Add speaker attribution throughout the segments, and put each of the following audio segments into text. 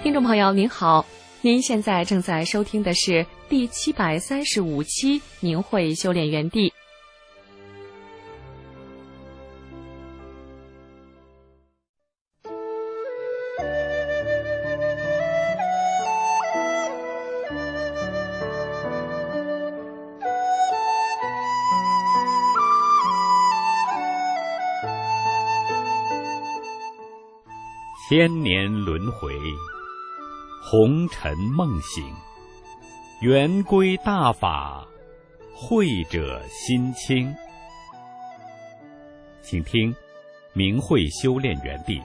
Speaker 1: 听众朋友您好，您现在正在收听的是第735期明慧修炼园地。
Speaker 2: 千年轮回，红尘梦醒，圆归大法，慧者心清。请听明慧修炼园地。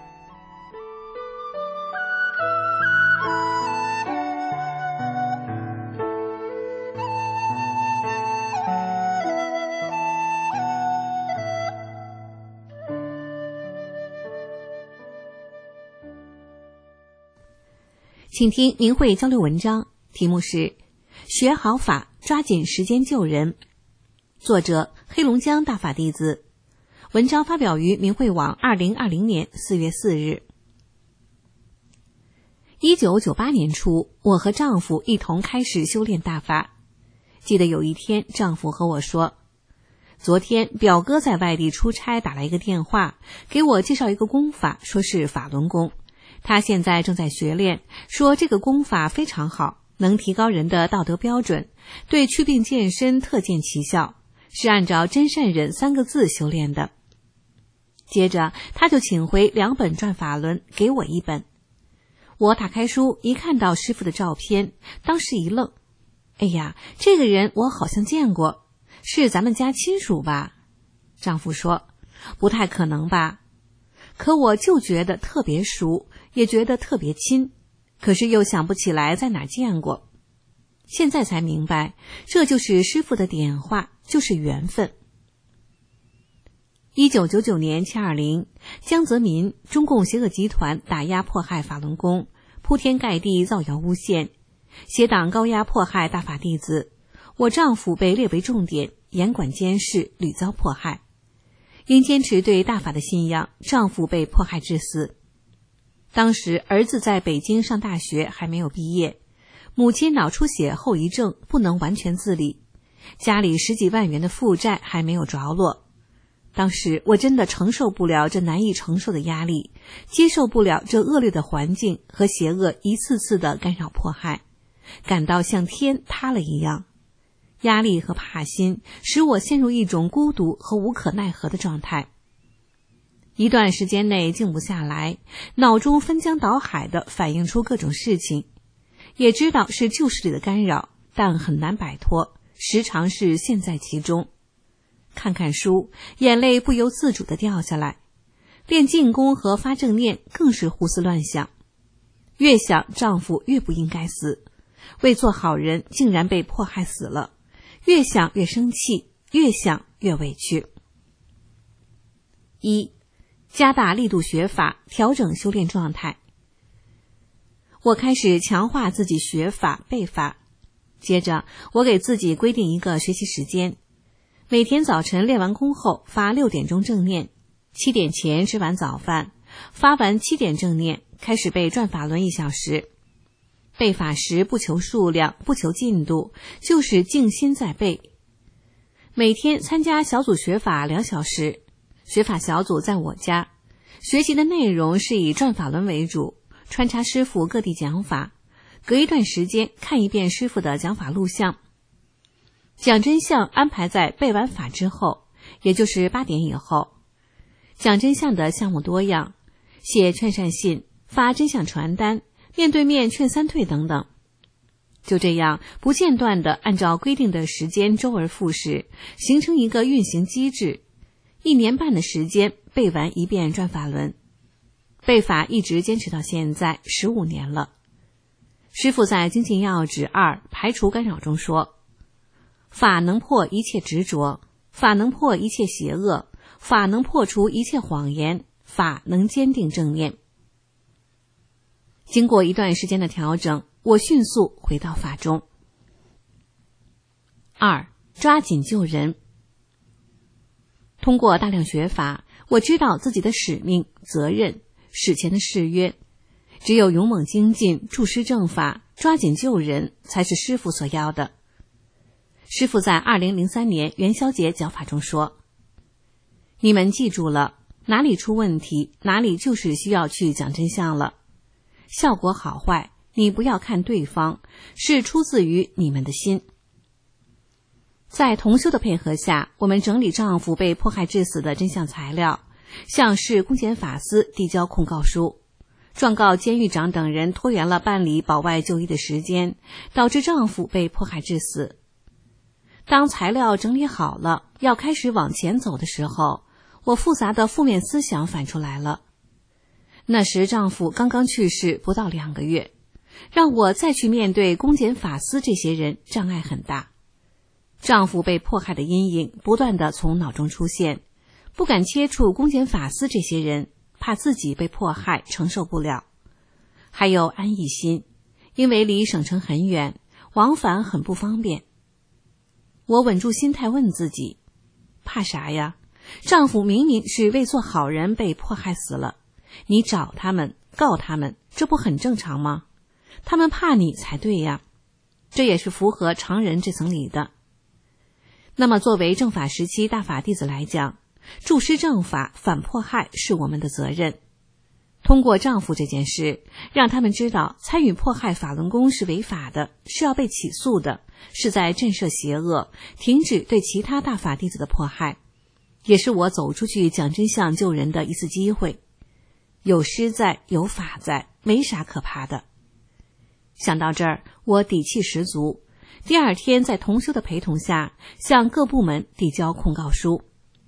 Speaker 3: 请听明慧交流文章，题目是学好法，抓紧时间救人。作者黑龙江大法弟子。文章发表于明慧网2020年4月4日。1998年初，我和丈夫一同开始修炼大法。记得有一天，丈夫和我说，昨天表哥在外地出差打来一个电话，给我介绍一个功法，说是法轮功。他现在正在学练，说这个功法非常好，能提高人的道德标准，对祛病健身特见奇效，是按照真善忍3个字修炼的。接着他就请回2本转法轮，给我1本。我打开书一看到师父的照片，当时一愣，哎呀，这个人我好像见过，是咱们家亲属吧？丈夫说，不太可能吧？可我就觉得特别熟，也觉得特别亲，可是又想不起来在哪见过。现在才明白，这就是师父的点化，就是缘分。1999年720，江泽民中共邪恶集团打压迫害法轮功，铺天盖地造谣诬陷，邪党高压迫害大法弟子，我丈夫被列为重点，严管监视，屡遭迫害。因坚持对大法的信仰，丈夫被迫害致死。当时儿子在北京上大学，还没有毕业，母亲脑出血后遗症，不能完全自理，家里10几万元的负债还没有着落。当时我真的承受不了这难以承受的压力，接受不了这恶劣的环境和邪恶一次次的干扰迫害，感到像天塌了一样。压力和怕心使我陷入一种孤独和无可奈何的状态。一段时间内静不下来，脑中翻江倒海地反映出各种事情，也知道是旧势力的干扰，但很难摆脱，时常是陷在其中。看看书，眼泪不由自主地掉下来。练静功和发正念更是胡思乱想，越想丈夫越不应该死，为做好人竟然被迫害死了，越想越生气，越想越委屈。1. 加大力度学法，调整修炼状态。我开始强化自己学法背法，接着我给自己规定一个学习时间，每天早晨练完功后发6点钟正念，7点前吃完早饭，发完7点正念，开始背转法轮1小时。背法时不求数量，不求进度，就是静心在背。每天参加小组学法2小时，学法小组在我家，学习的内容是以转法轮为主，穿插师父各地讲法，隔一段时间看一遍师父的讲法录像。讲真相安排在背完法之后，也就是8点以后。讲真相的项目多样，写劝善信，发真相传单，面对面劝3退等等。就这样不间断地按照规定的时间周而复始，形成一个运行机制。1年半的时间背完1遍转法轮，背法一直坚持到现在15年了。师父在精进要旨2排除干扰中说，法能破一切执着，法能破一切邪恶，法能破除一切谎言，法能坚定正念。经过一段时间的调整，我迅速回到法中。2. 抓紧救人。通过大量学法，我知道自己的使命、责任、史前的誓约， 只有勇猛精进，注师正法，抓紧救人，才是师父所要的。师父在2003年元宵节讲法中说，你们记住了，哪里出问题，哪里就是需要去讲真相了。效果好坏，你不要看对方，是出自于你们的心。在同修的配合下，我们整理丈夫被迫害致死的真相材料，向市公检法司递交控告书，状告监狱长等人拖延了办理保外就医的时间，导致丈夫被迫害致死。当材料整理好了，要开始往前走的时候，我复杂的负面思想反出来了。那时丈夫刚刚去世不到2个月，让我再去面对公检法司这些人，障碍很大。丈夫被迫害的阴影不断地从脑中出现，不敢接触公检法司这些人，怕自己被迫害承受不了。还有安逸心，因为离省城很远，往返很不方便。我稳住心态问自己，怕啥呀？丈夫明明是为做好人被迫害死了，你找他们告他们，这不很正常吗？他们怕你才对呀，这也是符合常人这层理的。那么作为正法时期大法弟子来讲，注师正法反迫害是我们的责任。通过丈夫这件事，让他们知道参与迫害法轮功是违法的，是要被起诉的，是在震慑邪恶，停止对其他大法弟子的迫害，也是我走出去讲真相救人的一次机会。有师在，有法在，没啥可怕的。想到这儿，我底气十足。第2天在同修的陪同下，向各部门递交控告书。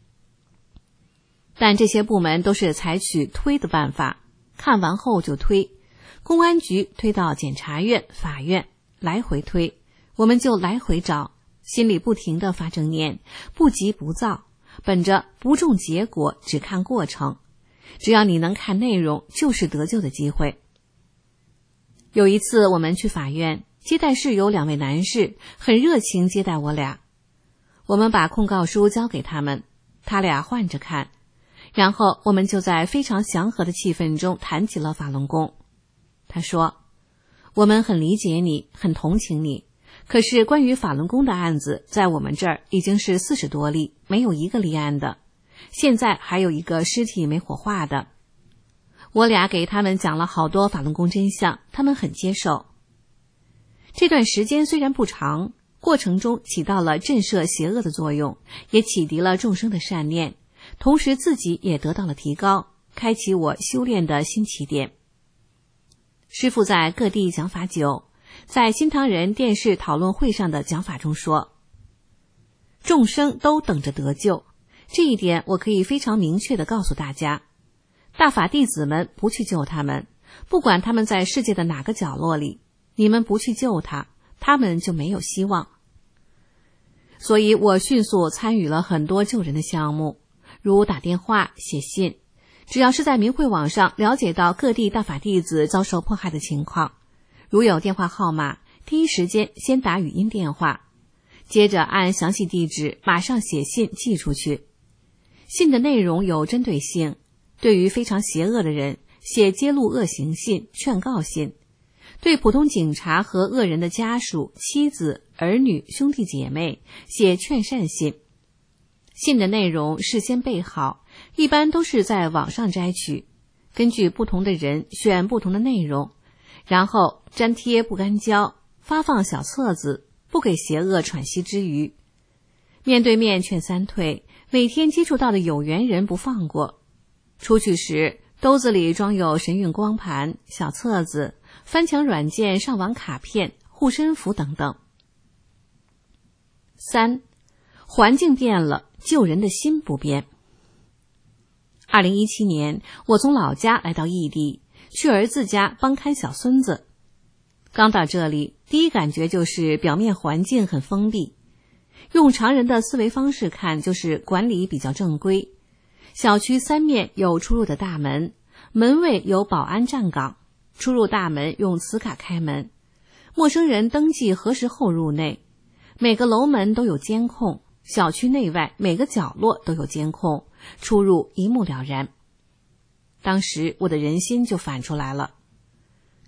Speaker 3: 但这些部门都是采取推的办法，看完后就推，公安局推到检察院、法院，来回推，我们就来回找，心里不停地发正念，不急不躁，本着不重结果，只看过程，只要你能看内容，就是得救的机会。有一次我们去法院，接待室有2位男士，很热情接待我俩。我们把控告书交给他们，他俩换着看，然后我们就在非常祥和的气氛中谈起了法轮功。他说，我们很理解你，很同情你，可是关于法轮功的案子，在我们这儿已经是40多例，没有一个立案的，现在还有一个尸体没火化的。我俩给他们讲了好多法轮功真相，他们很接受。这段时间虽然不长，过程中起到了震慑邪恶的作用，也启迪了众生的善念，同时自己也得到了提高，开启我修炼的新起点。师父在各地讲法久，在新唐人电视讨论会上的讲法中说，众生都等着得救，这一点我可以非常明确地告诉大家，大法弟子们不去救他们，不管他们在世界的哪个角落里，你们不去救他，他们就没有希望。所以我迅速参与了很多救人的项目，如打电话、写信，只要是在明慧网上了解到各地大法弟子遭受迫害的情况，如有电话号码，第一时间先打语音电话，接着按详细地址马上写信寄出去。信的内容有针对性，对于非常邪恶的人写揭露恶行信、劝告信，对普通警察和恶人的家属、妻子、儿女、兄弟姐妹写劝善信。信的内容事先备好，一般都是在网上摘取，根据不同的人选不同的内容，然后粘贴不干胶，发放小册子，不给邪恶喘息之余。面对面劝3退，每天接触到的有缘人不放过。出去时兜子里装有神韵光盘、小册子、翻墙软件上网卡片、护身符等等。3. 环境变了，救人的心不变。2017年，我从老家来到异地，去儿子家帮看小孙子。刚到这里，第一感觉就是表面环境很封闭，用常人的思维方式看，就是管理比较正规。小区3面有出入的大门，门卫有保安站岗，出入大门用磁卡开门，陌生人登记核实后入内，每个楼门都有监控，小区内外每个角落都有监控，出入一目了然。当时我的人心就反出来了，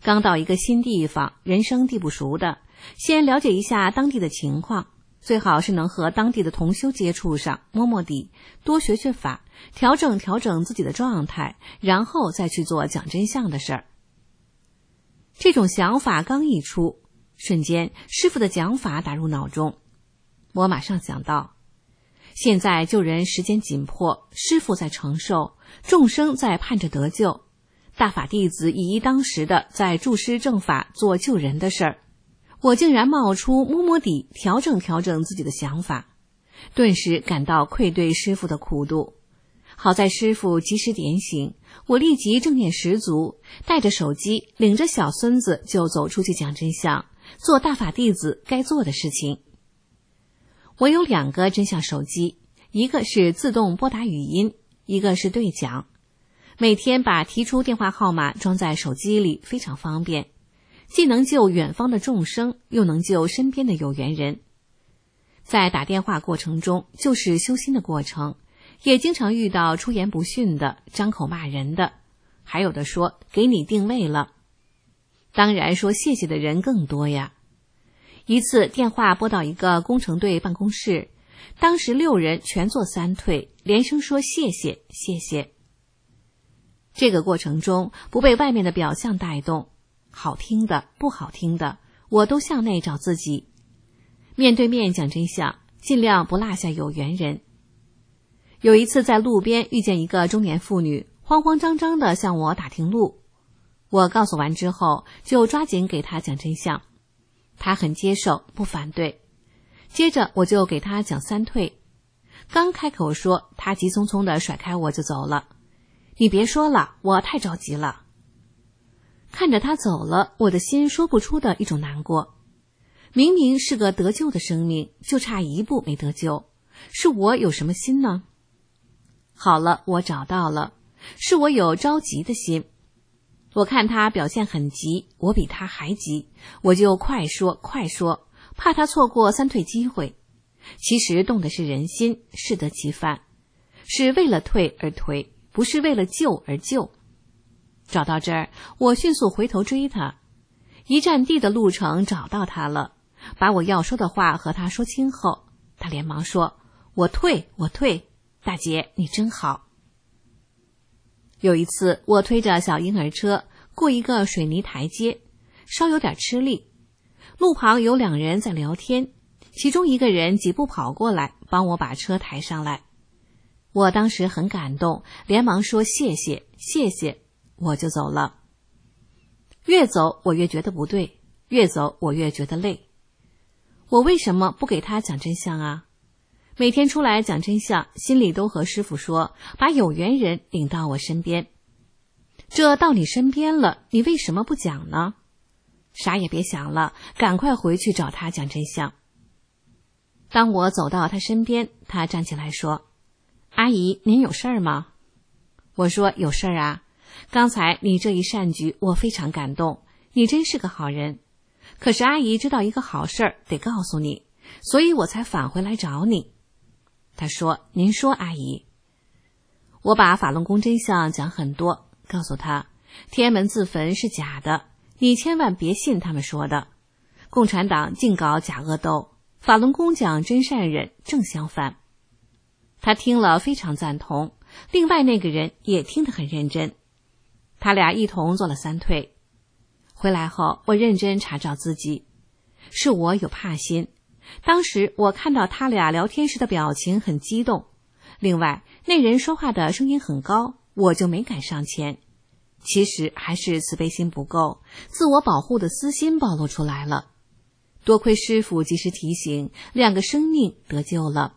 Speaker 3: 刚到一个新地方，人生地不熟的，先了解一下当地的情况，最好是能和当地的同修接触上，摸摸底，多学学法，调整自己的状态，然后再去做讲真相的事儿。这种想法刚一出，瞬间师父的讲法打入脑中，我马上想到，现在救人时间紧迫，师父在承受，众生在盼着得救，大法弟子以一当十的在助师正法做救人的事儿，我竟然冒出摸摸底，调整自己的想法，顿时感到愧对师父的苦度。好在师父及时点醒，我立即正念十足，带着手机，领着小孙子就走出去讲真相，做大法弟子该做的事情。我有2个真相手机，一个是自动拨打语音，一个是对讲。每天把提出电话号码装在手机里，非常方便，既能救远方的众生，又能救身边的有缘人。在打电话过程中，就是修心的过程，也经常遇到出言不逊的，张口骂人的，还有的说给你定位了。当然说谢谢的人更多呀。一次电话拨到一个工程队办公室，当时6人全做3退，连声说谢谢谢谢。这个过程中不被外面的表象带动，好听的不好听的我都向内找自己，面对面讲真相，尽量不落下有缘人。有一次在路边遇见一个中年妇女，慌慌张张地向我打听路，我告诉完之后就抓紧给她讲真相，她很接受，不反对。接着我就给她讲3退，刚开口说，她急匆匆地甩开我就走了。你别说了，我太着急了。看着她走了，我的心说不出的一种难过。明明是个得救的生命，就差一步没得救，是我有什么心呢？好了，我找到了，是我有着急的心。我看他表现很急，我比他还急，我就快说，怕他错过3退机会。其实动的是人心，适得其反，是为了退而退，不是为了救而救。找到这儿，我迅速回头追他，一站地的路程找到他了，把我要说的话和他说清后，他连忙说，我退，大姐你真好。有一次我推着小婴儿车过一个水泥台阶，稍有点吃力，路旁有2人在聊天，其中一个人几步跑过来帮我把车抬上来。我当时很感动，连忙说谢谢，我就走了。越走我越觉得不对，越走我越觉得累。我为什么不给他讲真相啊？每天出来讲真相，心里都和师父说，把有缘人领到我身边。这到你身边了，你为什么不讲呢？啥也别想了，赶快回去找他讲真相。当我走到他身边，他站起来说，阿姨，您有事儿吗？我说有事儿啊，刚才你这一善举我非常感动，你真是个好人。可是阿姨知道一个好事儿得告诉你，所以我才返回来找你。他说，您说阿姨。我把法轮功真相讲很多，告诉他天安门自焚是假的，你千万别信他们说的，共产党净搞假恶斗，法轮功讲真善忍，正相反。他听了非常赞同，另外那个人也听得很认真，他俩一同做了3退。回来后我认真查找自己，是我有怕心，当时我看到他俩聊天时的表情很激动，另外那人说话的声音很高，我就没敢上前。其实还是慈悲心不够，自我保护的私心暴露出来了。多亏师父及时提醒，2个生命得救了。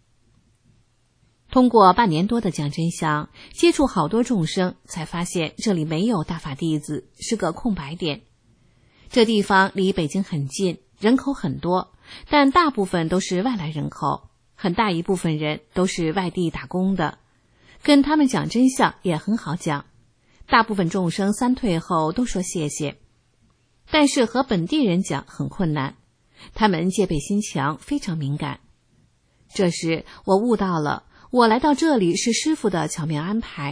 Speaker 3: 通过半年多的讲真相，接触好多众生，才发现这里没有大法弟子，是个空白点。这地方离北京很近，人口很多，但大部分都是外来人口，很大一部分人都是外地打工的，跟他们讲真相也很好讲。大部分众生3退后都说谢谢，但是和本地人讲很困难，他们戒备心强，非常敏感。这时我悟到了，我来到这里是师父的巧妙安排，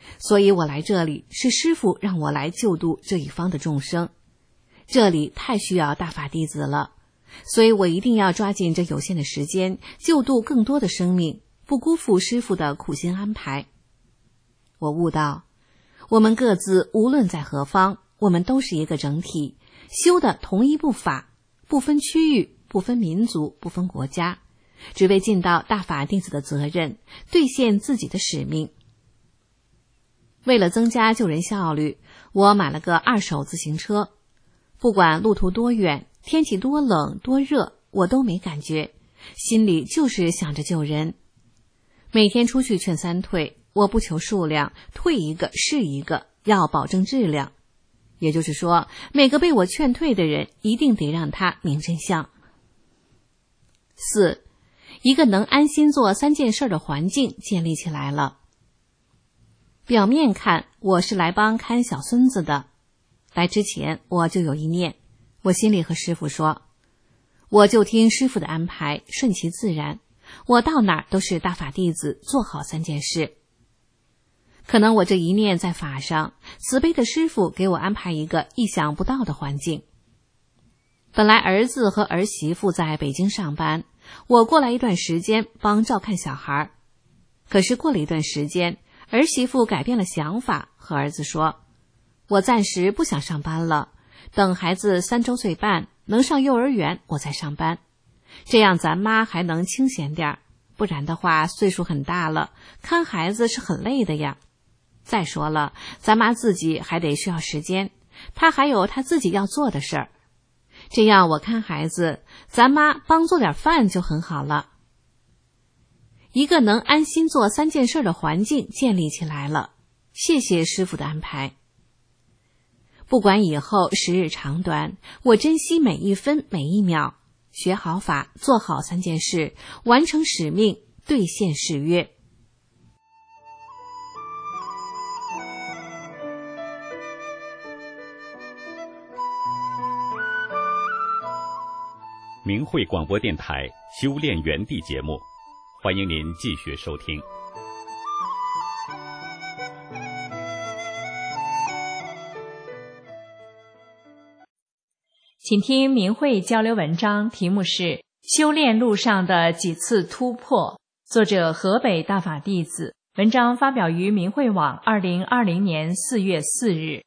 Speaker 3: 所以我来这里是师父让我来救度这一方的众生，这里太需要大法弟子了，所以我一定要抓紧这有限的时间，救度更多的生命，不辜负师父的苦心安排。我悟到，我们各自无论在何方，我们都是一个整体，修的同一部法，不分区域，不分民族，不分国家，只为尽到大法弟子的责任，兑现自己的使命。为了增加救人效率，我买了个2手自行车，不管路途多远，天气多冷多热，我都没感觉，心里就是想着救人。每天出去劝3退，我不求数量，退一个是一个，要保证质量。也就是说，每个被我劝退的人，一定得让他明真相。4，一个能安心做3件事的环境建立起来了。表面看，我是来帮看小孙子的。来之前，我就有一念，我心里和师父说，我就听师父的安排，顺其自然，我到哪儿都是大法弟子，做好3件事。可能我这一念在法上，慈悲的师父给我安排一个意想不到的环境。本来儿子和儿媳妇在北京上班，我过来一段时间帮照看小孩。可是过了一段时间，儿媳妇改变了想法，和儿子说，我暂时不想上班了，等孩子3周岁半能上幼儿园我再上班，这样咱妈还能清闲点，不然的话岁数很大了，看孩子是很累的呀。再说了，咱妈自己还得需要时间，她还有她自己要做的事儿。这样我看孩子，咱妈帮做点饭就很好了。一个能安心做3件事的环境建立起来了，谢谢师父的安排。不管以后时日长短，我珍惜每一分每一秒，学好法，做好3件事，完成使命，兑现誓约。
Speaker 2: 明慧广播电台修炼园地节目，欢迎您继续收听。
Speaker 1: 请听明慧交流文章，题目是《修炼路上的几次突破》，作者河北大法弟子，文章发表于明慧网2020年4月4日。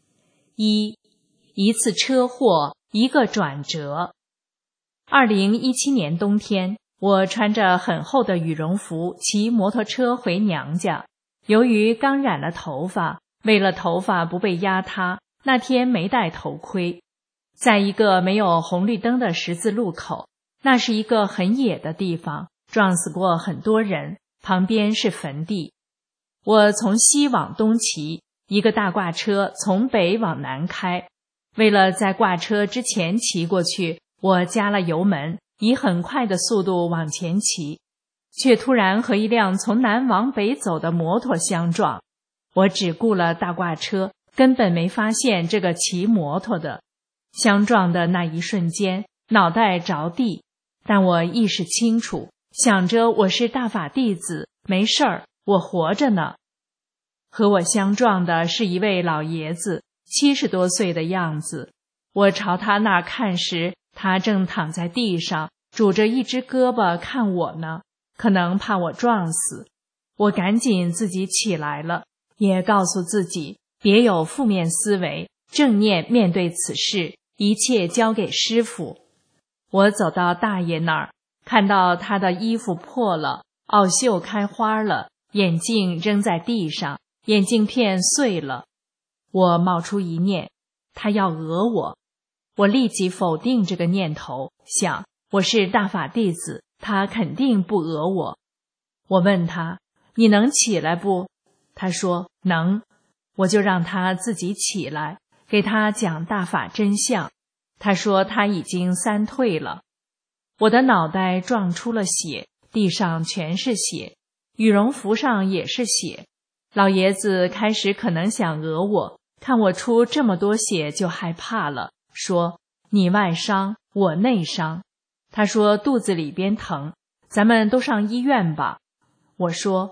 Speaker 1: 一次车祸，一个转折。2017年冬天，我穿着很厚的羽绒服骑摩托车回娘家。由于刚染了头发，为了头发不被压塌，那天没戴头盔。在一个没有红绿灯的十字路口，那是一个很野的地方，撞死过很多人，旁边是坟地。我从西往东骑，一个大挂车从北往南开。为了在挂车之前骑过去，我加了油门，以很快的速度往前骑，却突然和一辆从南往北走的摩托相撞。我只顾了大挂车，根本没发现这个骑摩托的。相撞的那一瞬间，脑袋着地，但我意识清楚，想着我是大法弟子，没事儿，我活着呢。和我相撞的是一位老爷子，70多岁的样子。我朝他那儿看时，他正躺在地上，拄着一只胳膊看我呢，可能怕我撞死。我赶紧自己起来了，也告诉自己别有负面思维，正念面对此事，一切交给师父。我走到大爷那儿，看到他的衣服破了，袄袖开花了，眼镜扔在地上，眼镜片碎了。我冒出一念，他要讹我。我立即否定这个念头，想我是大法弟子，他肯定不讹我。我问他，你能起来不？他说能。我就让他自己起来，给他讲大法真相。他说他已经3退了。我的脑袋撞出了血，地上全是血，羽绒服上也是血。老爷子开始可能想讹我，看我出这么多血就害怕了，说你外伤，我内伤。他说肚子里边疼，咱们都上医院吧。我说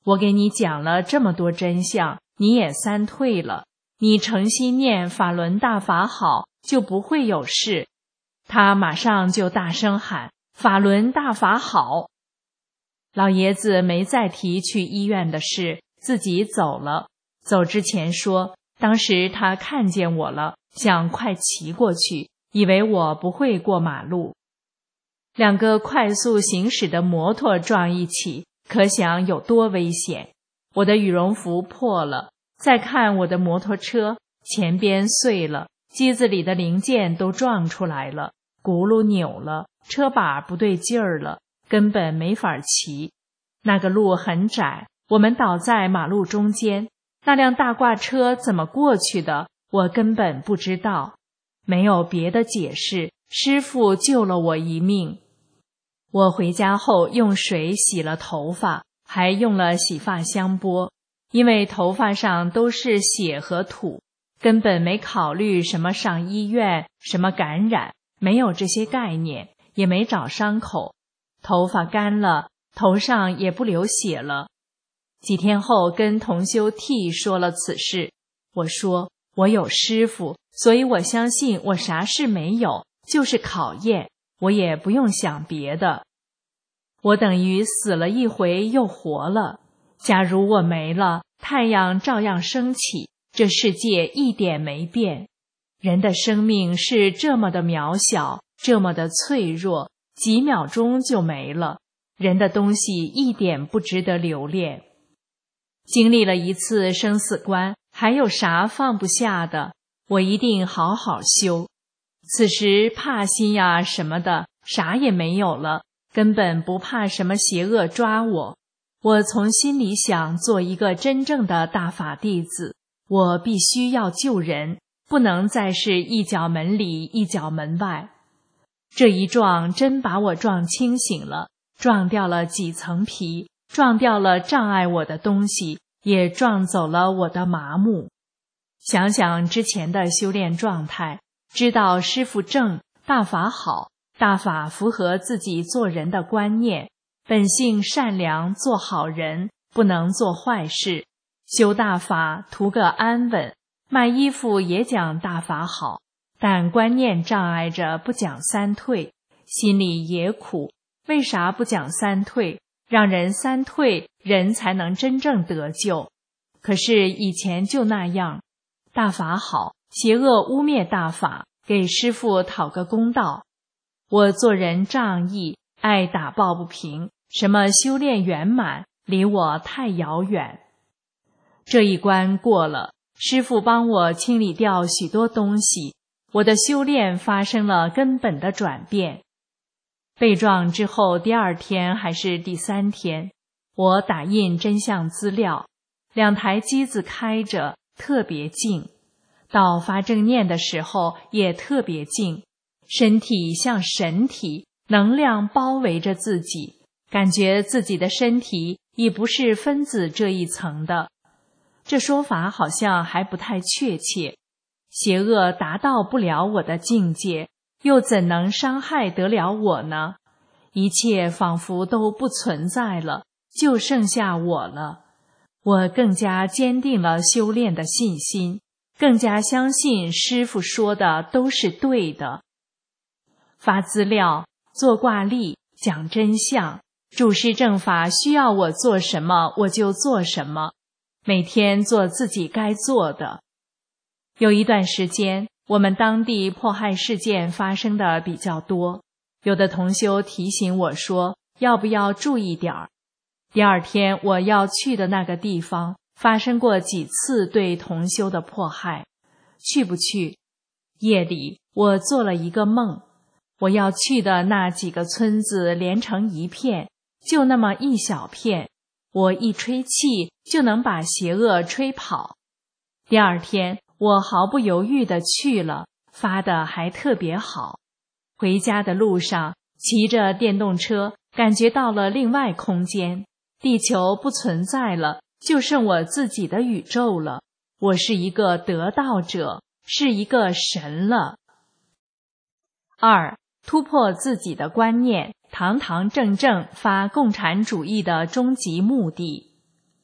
Speaker 1: 我给你讲了这么多真相，你也三退了，你诚心念法轮大法好，就不会有事。他马上就大声喊，法轮大法好。老爷子没再提去医院的事，自己走了。走之前说，当时他看见我了，想快骑过去，以为我不会过马路。两个快速行驶的摩托撞一起，可想有多危险。我的羽绒服破了，再看我的摩托车，前边碎了，机子里的零件都撞出来了，轱辘扭了，车把不对劲儿了，根本没法骑。那个路很窄，我们倒在马路中间，那辆大挂车怎么过去的，我根本不知道。没有别的解释，师父救了我一命。我回家后用水洗了头发，还用了洗发香波，因为头发上都是血和土，根本没考虑什么上医院，什么感染，没有这些概念，也没找伤口。头发干了，头上也不流血了。几天后跟同修 T 说了此事，我说我有师父，所以我相信我啥事没有，就是考验，我也不用想别的。我等于死了一回又活了，假如我没了，太阳照样升起，这世界一点没变。人的生命是这么的渺小，这么的脆弱，几秒钟就没了，人的东西一点不值得留恋。经历了一次生死关，还有啥放不下的？我一定好好修。此时怕心呀什么的啥也没有了，根本不怕什么邪恶抓我。我从心里想做一个真正的大法弟子，我必须要救人，不能再是一脚门里一脚门外。这一撞真把我撞清醒了，撞掉了几层皮，撞掉了障碍我的东西，也撞走了我的麻木。想想之前的修炼状态，知道师父正，大法好，大法符合自己做人的观念，本性善良，做好人，不能做坏事。修大法图个安稳，卖衣服也讲大法好，但观念障碍着不讲三退，心里也苦。为啥不讲三退？让人三退，人才能真正得救。可是以前就那样，大法好，邪恶污蔑大法，给师父讨个公道。我做人仗义，爱打抱不平，什么修炼圆满，离我太遥远。这一关过了，师父帮我清理掉许多东西，我的修炼发生了根本的转变。被撞之后第二天还是第三天，我打印真相资料，2台机子开着，特别静。到发正念的时候也特别静，身体像神体，能量包围着自己，感觉自己的身体已不是分子这一层的。这说法好像还不太确切，邪恶达到不了我的境界，又怎能伤害得了我呢？一切仿佛都不存在了，就剩下我了。我更加坚定了修炼的信心，更加相信师父说的都是对的。发资料，做挂历，讲真相，主事正法需要我做什么我就做什么，每天做自己该做的。有一段时间，我们当地迫害事件发生的比较多，有的同修提醒我说，要不要注意点儿。第二天我要去的那个地方发生过几次对同修的迫害，去不去？夜里我做了一个梦，我要去的那几个村子连成一片，就那么一小片，我一吹气就能把邪恶吹跑。第二天我毫不犹豫地去了，发的还特别好。回家的路上骑着电动车，感觉到了另外空间，地球不存在了，就剩我自己的宇宙了。我是一个得道者，是一个神了。2. 突破自己的观念，堂堂正正发共产主义的终极目的。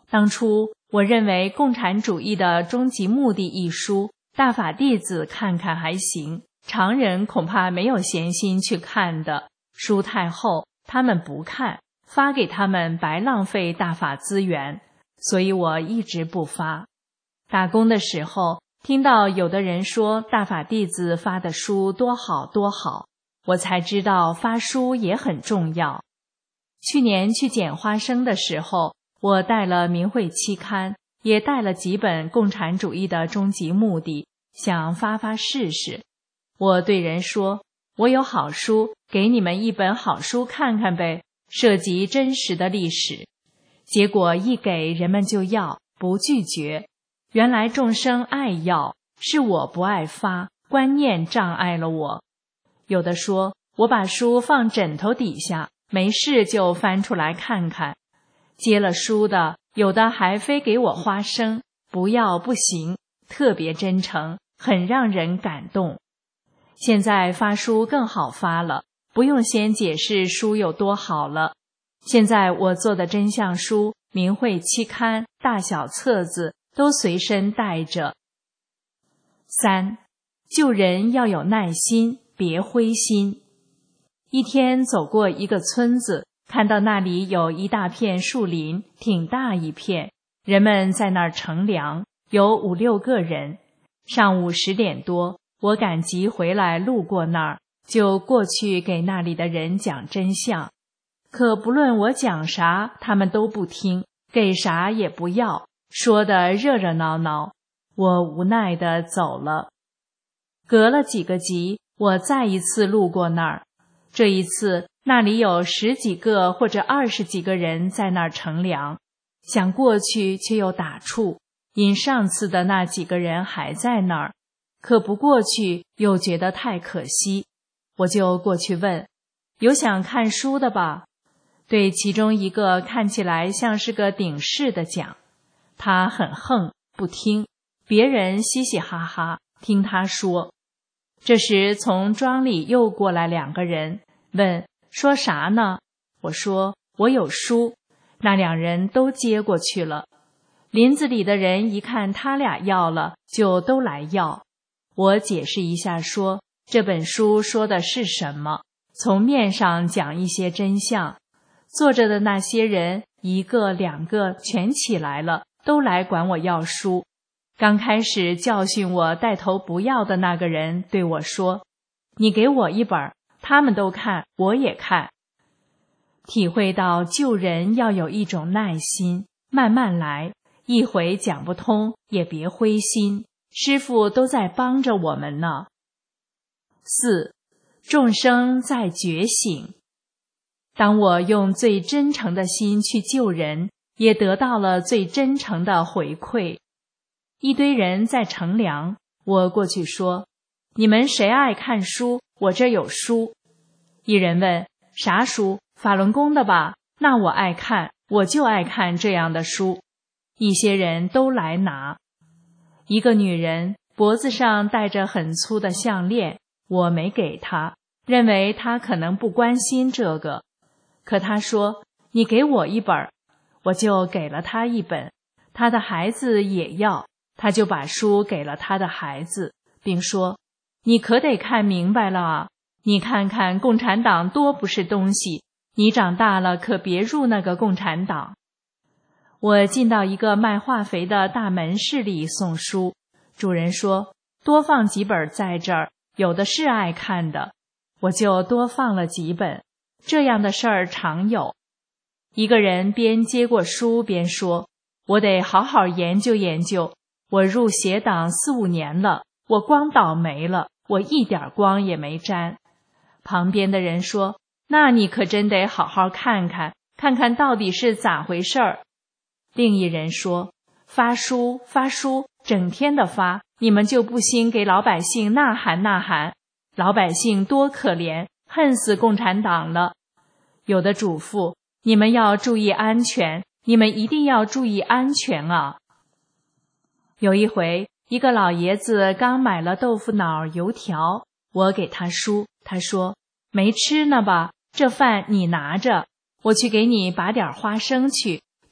Speaker 1: 当初我认为《共产主义的终极目的》一书，大法弟子看看还行，常人恐怕没有闲心去看的。书太厚，他们不看，发给他们白浪费大法资源，所以我一直不发。打工的时候，听到有的人说大法弟子发的书多好多好，我才知道发书也很重要。去年去捡花生的时候，我带了民会期刊，也带了几本《共产主义的终极目的》，想发试试。我对人说，我有好书，给你们一本好书看看呗，涉及真实的历史。结果一给人们就要，不拒绝。原来众生爱要，是我不爱发，观念障碍了我。有的说，我把书放枕头底下，没事就翻出来看看。接了书的，有的还非给我花生，不要不行，特别真诚，很让人感动。现在发书更好发了，不用先解释书有多好了。现在我做的真相书、民会期刊、大小册子都随身带着。3. 救人要有耐心，别灰心。一天走过一个村子，看到那里有一大片树林，挺大一片，人们在那儿乘凉，有5、6个人。上午10点多，我赶集回来路过那儿，就过去给那里的人讲真相。可不论我讲啥，他们都不听，给啥也不要，说得热热闹闹。我无奈地走了。隔了几个集，我再一次路过那儿。这一次，那里有10几个或者20几个人在那儿乘凉，想过去却又打怵，因上次的那几个人还在那儿，可不过去又觉得太可惜。我就过去问，有想看书的吧？对其中一个看起来像是个顶事的讲，他很横，不听，别人嘻嘻哈哈听他说。这时从庄里又过来2个人，问说啥呢？我说我有书。那2人都接过去了。林子里的人一看他俩要了，就都来要。我解释一下说，这本书说的是什么，从面上讲一些真相。坐着的那些人1个2个全起来了，都来管我要书。刚开始教训我带头不要的那个人对我说，你给我一本，他们都看，我也看。体会到救人要有一种耐心，慢慢来，一回讲不通也别灰心，师父都在帮着我们呢。4. 众生在觉醒。当我用最真诚的心去救人，也得到了最真诚的回馈。一堆人在乘凉，我过去说，你们谁爱看书？我这有书。一人问，啥书？法轮功的吧？那我爱看，我就爱看这样的书。一些人都来拿。一个女人脖子上戴着很粗的项链，我没给她，认为她可能不关心这个。可她说，你给我一本，我就给了她一本。她的孩子也要，她就把书给了她的孩子，并说，你可得看明白了啊，你看看共产党多不是东西，你长大了可别入那个共产党。我进到一个卖化肥的大门市里送书，主人说，多放几本在这儿，有的是爱看的。我就多放了几本，这样的事儿常有。一个人边接过书边说，我得好好研究研究，我入邪党4、5年了，我光倒霉了，我一点光也没沾。旁边的人说，那你可真得好好看看，看看到底是咋回事儿。另一人说，发书，整天的发，你们就不兴给老百姓呐喊呐喊，老百姓多可怜，恨死共产党了。有的嘱咐，你们要注意安全，你们一定要注意安全啊。有一回，一个老爷子刚买了豆腐脑、油条，我给他书，他说，没吃呢吧，这饭你拿着，我去给你拔点花生去，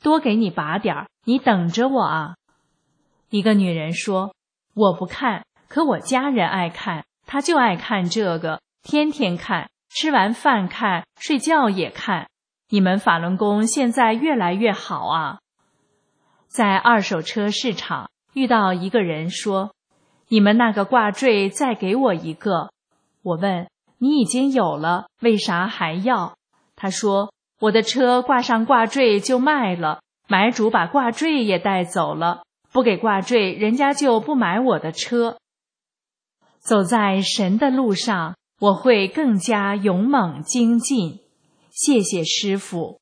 Speaker 1: 多给你拔点儿，你等着我啊。一个女人说，我不看，可我家人爱看，他就爱看这个，天天看，吃完饭看，睡觉也看。你们法轮功现在越来越好啊。在二手车市场遇到一个人说，你们那个挂坠再给我一个。我问，你已经有了，为啥还要？他说，我的车挂上挂坠就卖了，买主把挂坠也带走了，不给挂坠，人家就不买我的车。走在神的路上，我会更加勇猛精进。谢谢师父。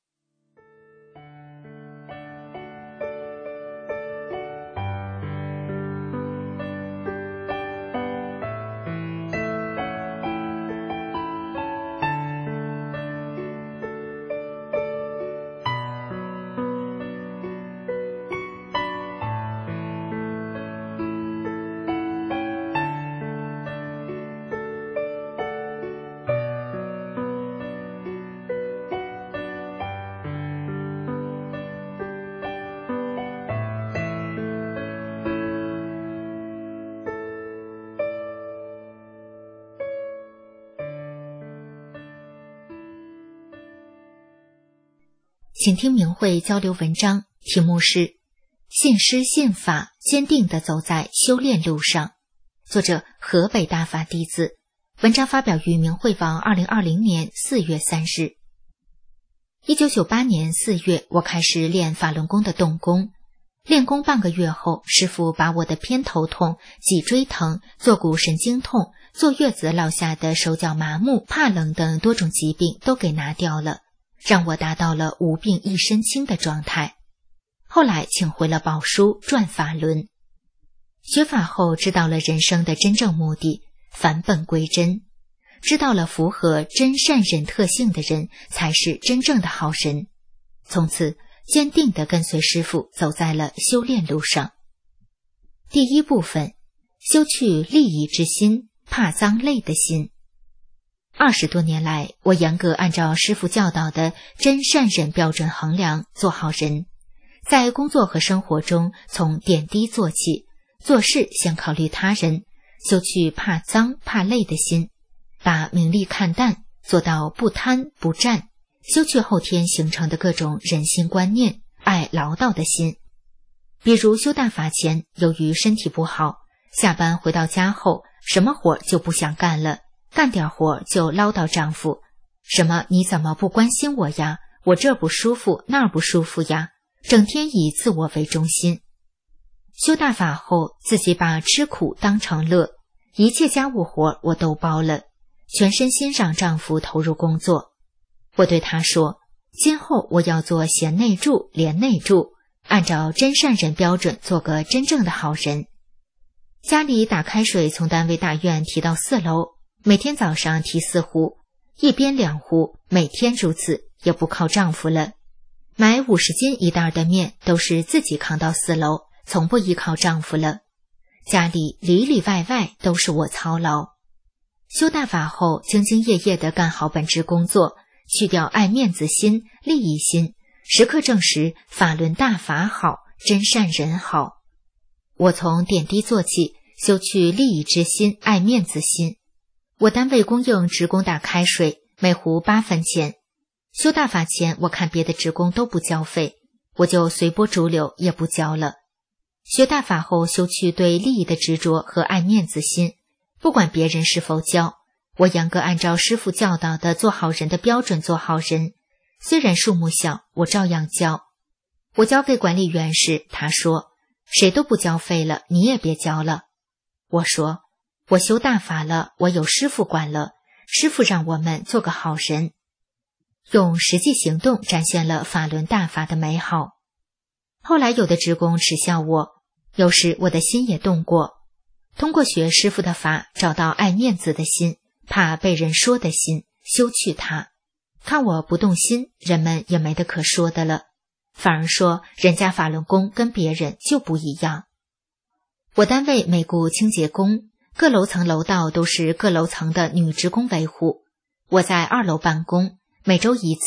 Speaker 4: 请听明慧交流文章，题目是信师信法，坚定地走在修炼路上。作者河北大法弟子。文章发表于明慧网2020年4月3日。1998年4月，我开始练法轮功的动功。练功半个月后，师父把我的偏头痛、脊椎疼、坐骨神经痛、坐月子落下的手脚麻木、怕冷等多种疾病都给拿掉了，让我达到了无病一身轻的状态。后来请回了宝书转法轮。学法后知道了人生的真正目的，返本归真，知道了符合真善忍特性的人才是真正的好人。从此坚定地跟随师父走在了修炼路上。第一部分，修去利益之心，怕脏累的心。20多年来，我严格按照师父教导的真善忍标准衡量做好人，在工作和生活中从点滴做起，做事先考虑他人，修去怕脏怕累的心，把名利看淡，做到不贪不占，修去后天形成的各种人心观念，爱唠叨的心。比如修大法前，由于身体不好，下班回到家后，什么活就不想干了，干点活就唠叨丈夫，什么你怎么不关心我呀，我这不舒服那儿不舒服呀，整天以自我为中心。修大法后，自己把吃苦当成乐，一切家务活我都包了，全身心让丈夫投入工作。我对他说，今后我要做贤内助廉内助，按照真善忍标准做个真正的好人。家里打开水从单位大院提到4楼，每天早上提4壶，一边2壶，每天如此，也不靠丈夫了。买50斤一袋的面都是自己扛到4楼，从不依靠丈夫了。家里里里外外都是我操劳。修大法后，兢兢业业地干好本职工作，去掉爱面子心、利益心，时刻证实法轮大法好，真善人好。我从点滴做起，修去利益之心、爱面子心。我单位供应职工打开水，每壶8分钱。修大法前，我看别的职工都不交费，我就随波逐流，也不交了。学大法后，修去对利益的执着和爱面子心，不管别人是否交，我严格按照师父教导的做好人的标准做好人，虽然数目小，我照样交。我交给管理员时，他说，谁都不交费了，你也别交了。我说，我修大法了，我有师父管了，师父让我们做个好人。用实际行动展现了法轮大法的美好。后来有的职工耻笑我，有时我的心也动过。通过学师父的法，找到爱面子的心，怕被人说的心，修去它。看我不动心，人们也没得可说的了，反而说人家法轮功跟别人就不一样。我单位每雇清洁工，各楼层楼道都是各楼层的女职工维护。我在2楼办公，每周1次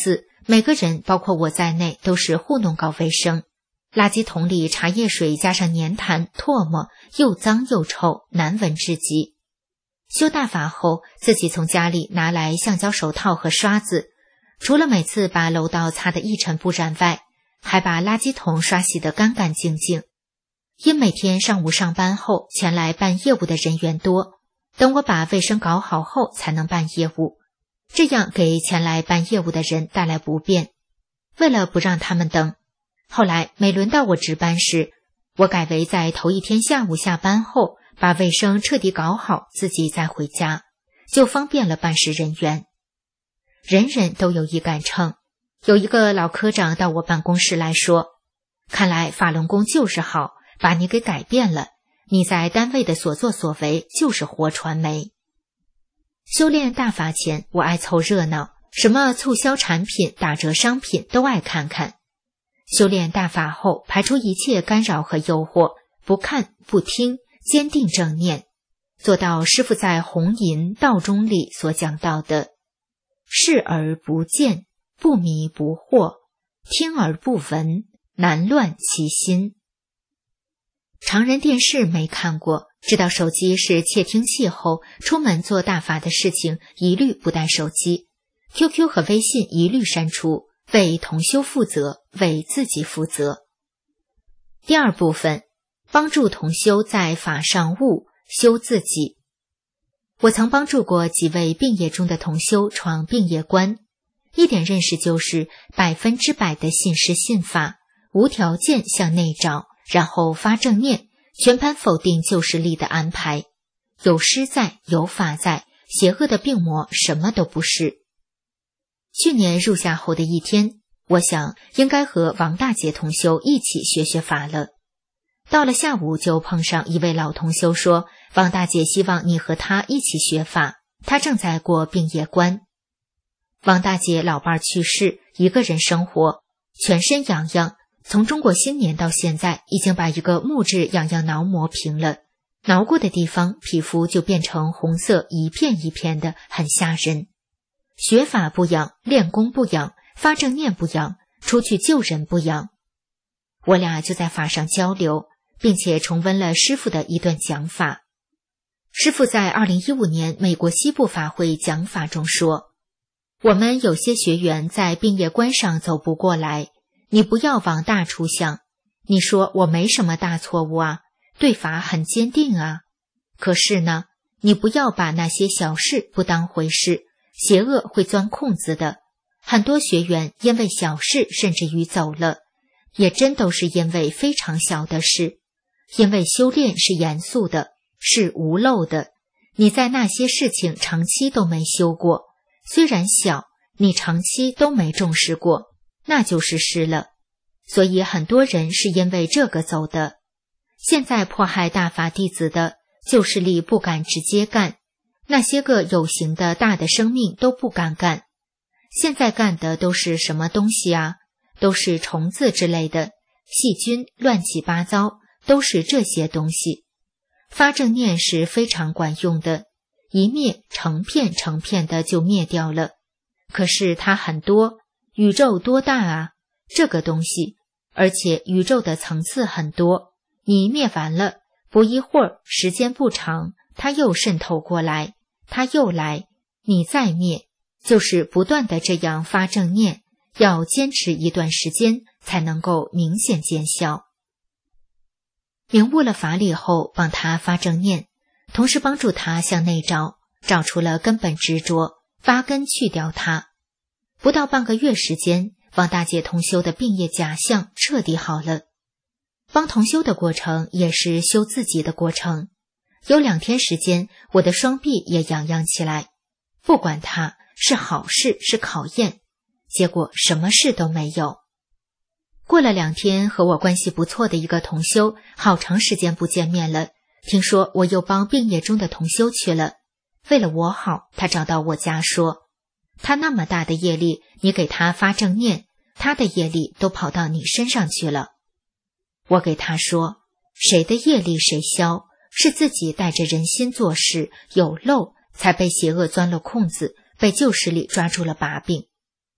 Speaker 4: 每个人包括我在内都是糊弄搞卫生，垃圾桶里茶叶水加上粘痰唾沫，又脏又臭，难闻至极。修大法后，自己从家里拿来橡胶手套和刷子，除了每次把楼道擦得一尘不染外，还把垃圾桶刷洗得干干净净。因每天上午上班后前来办业务的人员多，等我把卫生搞好后才能办业务，这样给前来办业务的人带来不便。为了不让他们等，后来每轮到我值班时，我改为在头一天下午下班后把卫生彻底搞好，自己再回家，就方便了办事人员。人人都有一杆秤，有一个老科长到我办公室来说，看来法轮功就是好，把你给改变了，你在单位的所作所为就是活传媒。修炼大法前，我爱凑热闹，什么促销产品、打折商品都爱看看。修炼大法后，排除一切干扰和诱惑，不看不听，坚定正念，做到师父在红银道中里所讲到的视而不见，不迷不惑，听而不闻，难乱其心。常人电视没看过，知道手机是窃听器后，出门做大法的事情一律不带手机， QQ 和微信一律删除，为同修负责，为自己负责。第二部分，帮助同修在法上悟，修自己。我曾帮助过几位病业中的同修闯病业关，一点认识就是100%的信师信法，无条件向内找，然后发正念，全盘否定旧势力的安排。有师在，有法在，邪恶的病魔什么都不是。去年入夏后的一天，我想应该和王大姐同修一起学学法了。到了下午就碰上一位老同修说，王大姐希望你和她一起学法，她正在过病业关。王大姐老伴去世，一个人生活，全身痒痒，从中国新年到现在已经把一个木质痒痒挠磨平了，挠过的地方皮肤就变成红色一片一片的，很吓人。学法不痒，练功不痒，发正念不痒，出去救人不痒。我俩就在法上交流，并且重温了师父的一段讲法。师父在2015年美国西部法会讲法中说，我们有些学员在病业关上走不过来，你不要往大处想，你说我没什么大错误啊，对法很坚定啊。可是呢，你不要把那些小事不当回事，邪恶会钻空子的。很多学员因为小事甚至于走了，也真都是因为非常小的事。因为修炼是严肃的，是无漏的，你在那些事情长期都没修过，虽然小，你长期都没重视过，那就是失了。所以很多人是因为这个走的。现在迫害大法弟子的旧势力不敢直接干，那些个有形的大的生命都不敢干。现在干的都是什么东西啊？都是虫子之类的，细菌乱七八糟，都是这些东西。发正念是非常管用的，一灭成片成片的就灭掉了。可是它很多，宇宙多大啊，这个东西，而且宇宙的层次很多，你灭完了，不一会儿，时间不长，它又渗透过来，它又来，你再灭，就是不断的这样发正念，要坚持一段时间才能够明显见效。领悟了法理后，帮他发正念，同时帮助他向内找，找出了根本执着，发根去掉它。不到半个月时间，王大姐同修的病业假象彻底好了。帮同修的过程也是修自己的过程。有2天时间，我的双臂也痒痒起来，不管它是好事是考验，结果什么事都没有。过了2天，和我关系不错的一个同修，好长时间不见面了，听说我又帮病业中的同修去了。为了我好，他找到我家说，他那么大的业力，你给他发正念，他的业力都跑到你身上去了。我给他说，谁的业力谁消，是自己带着人心做事，有漏才被邪恶钻了空子，被旧势力抓住了把柄。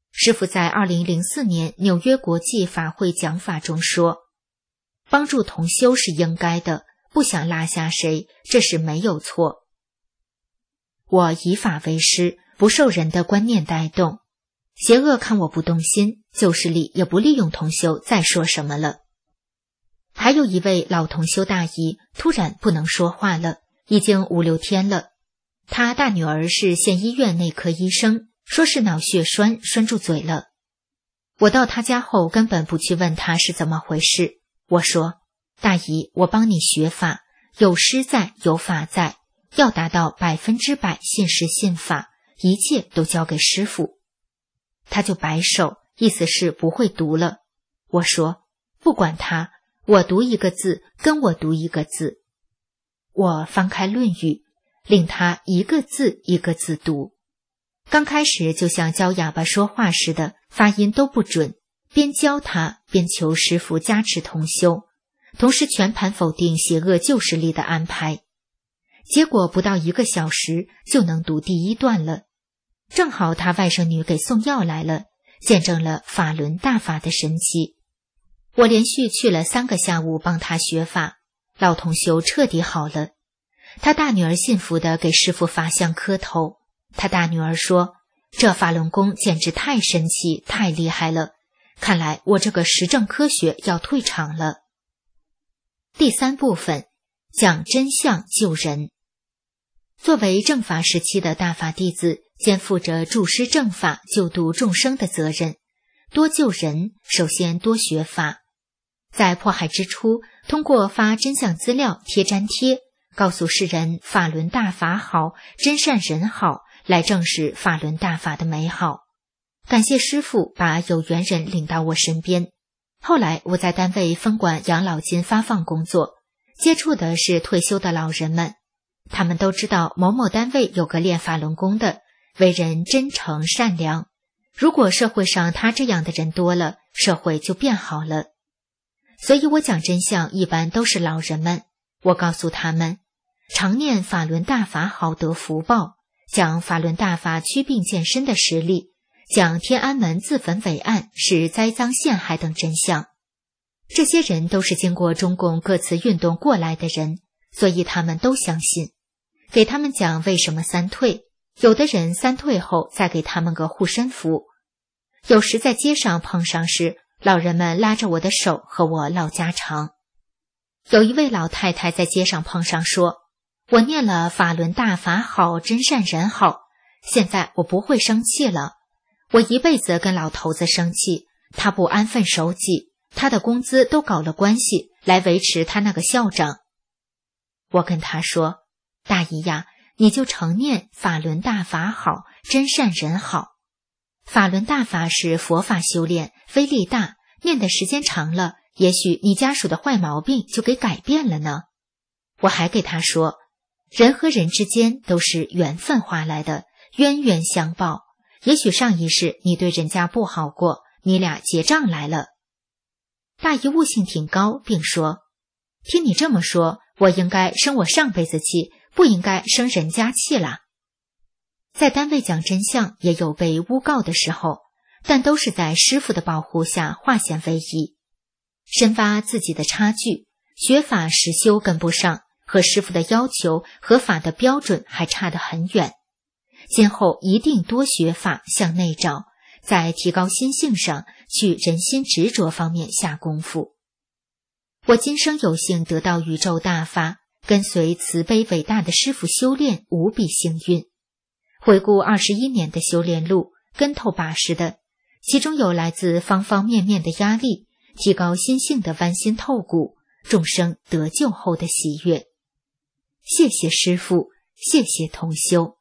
Speaker 4: 师父在2004年纽约国际法会讲法中说，帮助同修是应该的，不想落下谁，这是没有错。我以法为师，不受人的观念带动，邪恶看我不动心，旧势力也不利用同修再说什么了。还有一位老同修大姨突然不能说话了，已经5、6天了。她大女儿是县医院内科医生，说是脑血栓拴住嘴了。我到她家后根本不去问她是怎么回事，我说，大姨，我帮你学法，有师在，有法在，要达到100%信师信法，一切都交给师父。她就摆手，意思是不会读了。我说，不管他，我读一个字，跟我读一个字。我翻开《论语》，令他一个字一个字读。刚开始就像教哑巴说话似的，发音都不准，边教他边求师父加持同修，同时全盘否定邪恶旧势力的安排。结果不到1个小时就能读第1段了。正好他外甥女给送药来了，见证了法轮大法的神奇。我连续去了3个下午帮他学法，老同修彻底好了。他大女儿信服地给师父法相磕头。他大女儿说，这法轮功简直太神奇，太厉害了，看来我这个实证科学要退场了。第3部分，讲真相救人。作为正法时期的大法弟子，肩负着助师正法、救度众生的责任。多救人，首先多学法。在迫害之初，通过发真相资料贴粘贴，告诉世人法轮大法好，真善人好，来证实法轮大法的美好。感谢师父把有缘人领到我身边。后来我在单位分管养老金发放工作，接触的是退休的老人们。他们都知道某某单位有个练法轮功的，为人真诚善良。如果社会上他这样的人多了，社会就变好了。所以我讲真相一般都是老人们。我告诉他们，常念法轮大法好得福报，讲法轮大法祛病健身的实力，讲天安门自焚伟案是栽赃陷害等真相。这些人都是经过中共各次运动过来的人，所以他们都相信。给他们讲为什么3退，有的人3退后再给他们个护身符。有时在街上碰上时，老人们拉着我的手和我唠家常。有一位老太太在街上碰上说，我念了法轮大法好，真善人好，现在我不会生气了。我一辈子跟老头子生气，他不安分守己，他的工资都搞了关系来维持他那个校长。我跟他说，大姨呀，你就常念法轮大法好，真善人好。法轮大法是佛法修炼，威力大，念的时间长了，也许你家属的坏毛病就给改变了呢。我还给他说，人和人之间都是缘分化来的，冤冤相报。也许上一世你对人家不好过，你俩结账来了。大姨悟性挺高，并说，听你这么说，我应该生我上辈子气，不应该生人家气啦。在单位讲真相也有被诬告的时候，但都是在师父的保护下化险为夷。深挖自己的差距，学法实修跟不上，和师父的要求和法的标准还差得很远。今后一定多学法，向内找，在提高心性上去人心执着方面下功夫。我今生有幸得到宇宙大法，跟随慈悲伟大的师父修炼，无比幸运。回顾21年的修炼路，跟头把式的，其中有来自方方面面的压力，提高心性的剜心透骨，众生得救后的喜悦。谢谢师父，谢谢同修。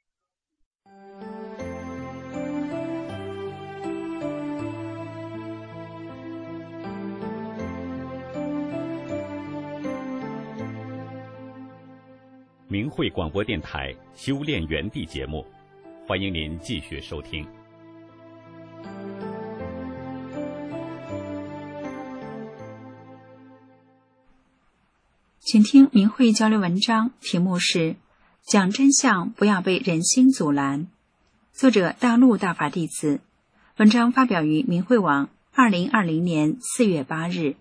Speaker 2: 明慧广播电台修炼园地节目，欢迎您继续收听。
Speaker 5: 请听明慧交流文章，题目是讲真相不要被人心阻拦，作者大陆大法弟子， 文章发表于明慧网2020年4月8日。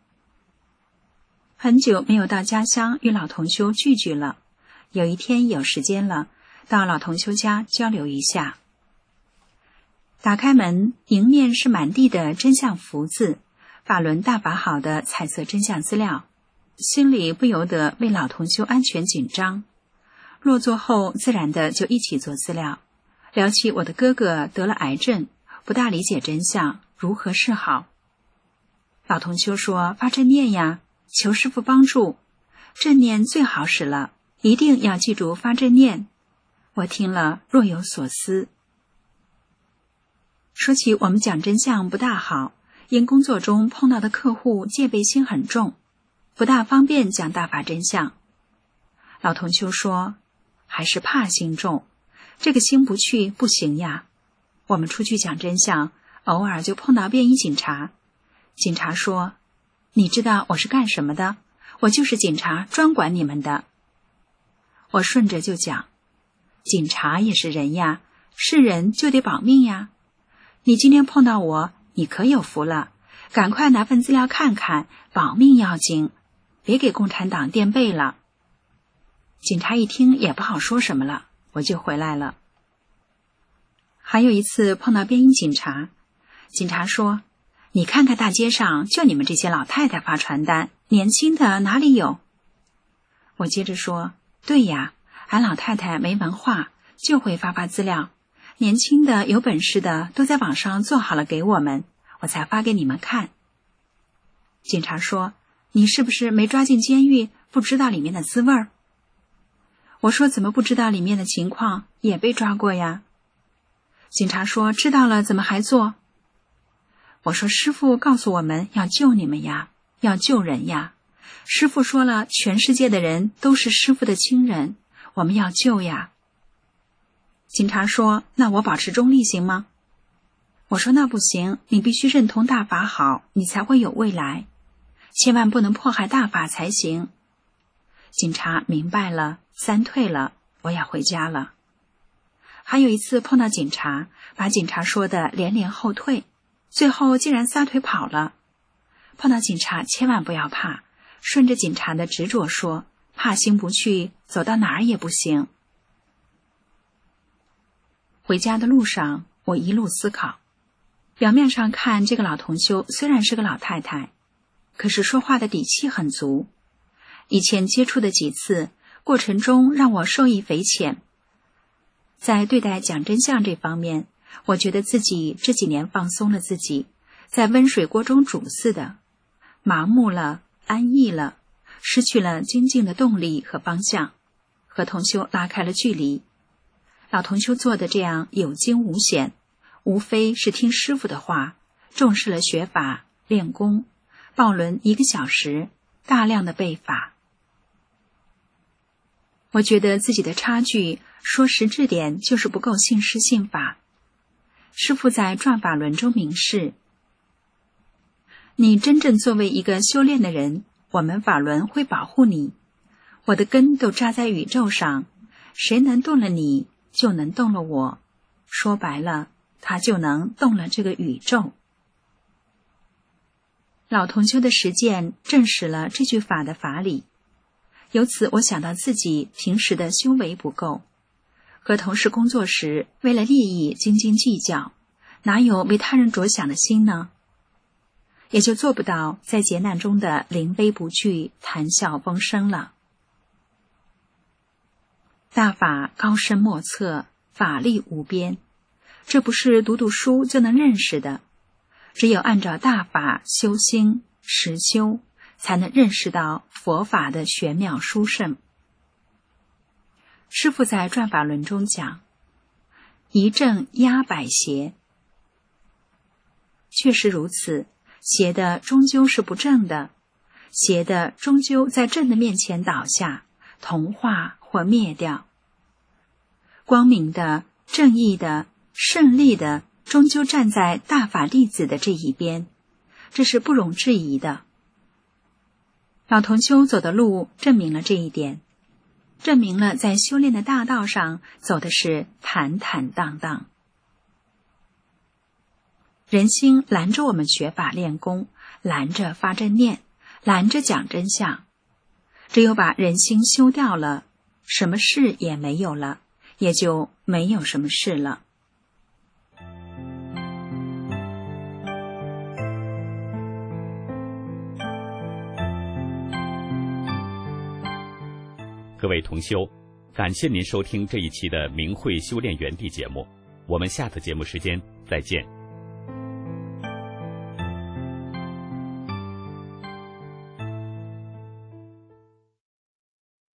Speaker 5: 很久没有到家乡与老同修聚聚了，有一天有时间了，到老同修家交流一下。打开门，迎面是满地的真相福字，法轮大法好的彩色真相资料，心里不由得为老同修安全紧张。落座后自然的就一起做资料，聊起我的哥哥得了癌症，不大理解真相，如何是好。老同修说发正念呀，求师父帮助，正念最好使了，一定要记住发正念。我听了若有所思。说起我们讲真相不大好，因工作中碰到的客户戒备心很重，不大方便讲大法真相。老同修说，还是怕心重，这个心不去不行呀。我们出去讲真相，偶尔就碰到便衣警察。警察说，你知道我是干什么的？我就是警察，专管你们的。我顺着就讲，警察也是人呀，是人就得保命呀。你今天碰到我，你可有福了，赶快拿份资料看看，保命要紧，别给共产党垫背了。警察一听也不好说什么了，我就回来了。还有一次碰到便衣警察，警察说，你看看大街上就你们这些老太太发传单，年轻的哪里有？我接着说，对呀，俺老太太没文化，就会发资料，年轻的有本事的都在网上做好了给我们，我才发给你们看。警察说，你是不是没抓进监狱，不知道里面的滋味儿？我说，怎么不知道里面的情况，也被抓过呀。警察说，知道了怎么还做？我说，师父告诉我们要救你们呀，要救人呀。师父说了，全世界的人都是师父的亲人，我们要救呀。警察说，那我保持中立行吗？我说，那不行，你必须认同大法好，你才会有未来，千万不能迫害大法才行。警察明白了，三退了，我要回家了。还有一次碰到警察，把警察说的连连后退，最后竟然撒腿跑了。碰到警察千万不要怕，顺着警察的执着说，怕心不去，走到哪儿也不行。回家的路上，我一路思考，表面上看这个老同修虽然是个老太太，可是说话的底气很足。以前接触的几次过程中让我受益匪浅，在对待讲真相这方面，我觉得自己这几年放松了自己，在温水锅中煮似的，麻木了，安逸了，失去了精进的动力和方向，和同修拉开了距离。老同修做的这样有惊无险，无非是听师父的话，重视了学法练功，抱轮1个小时，大量的背法。我觉得自己的差距，说实质点就是不够信师信法。师父在转法轮中明示，你真正作为一个修炼的人，我们法轮会保护你，我的根都扎在宇宙上，谁能动了你，就能动了我，说白了，他就能动了这个宇宙。老同修的实践证实了这句法的法理，由此我想到自己平时的修为不够，和同事工作时为了利益斤斤计较，哪有为他人着想的心呢？也就做不到在劫难中的临危不惧，谈笑风生了。大法高深莫测，法力无边，这不是读读书就能认识的，只有按照大法修心实修，才能认识到佛法的玄妙殊胜。师父在转法轮中讲，一正压百邪，确实如此，邪的终究是不正的，邪的终究在正的面前倒下，同化或灭掉。光明的、正义的、胜利的，终究站在大法弟子的这一边，这是不容置疑的。老同修走的路证明了这一点，证明了在修炼的大道上走的是坦坦荡荡。 人心拦着我们学法练功，拦着发正念，拦着讲真相。只有把人心修掉了，什么事也没有了，也就没有什么事了。
Speaker 2: 各位同修，感谢您收听这一期的明慧修炼园地节目，我们下次节目时间再见。